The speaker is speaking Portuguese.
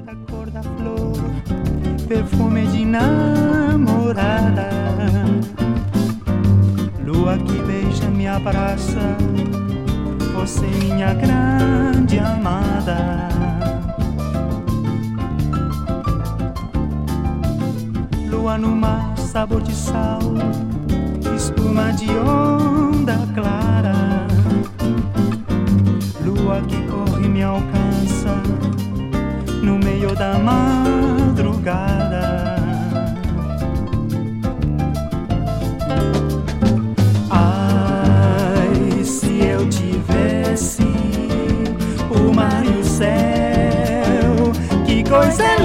da cor da flor, perfume de namorada. Lua que beija, me abraça, você minha grande amada. Lua no mar, sabor de sal, espuma de onda clara. Lua que corre, me alcança no meio da madrugada. Ai, se eu tivesse o mar e o céu, que coisa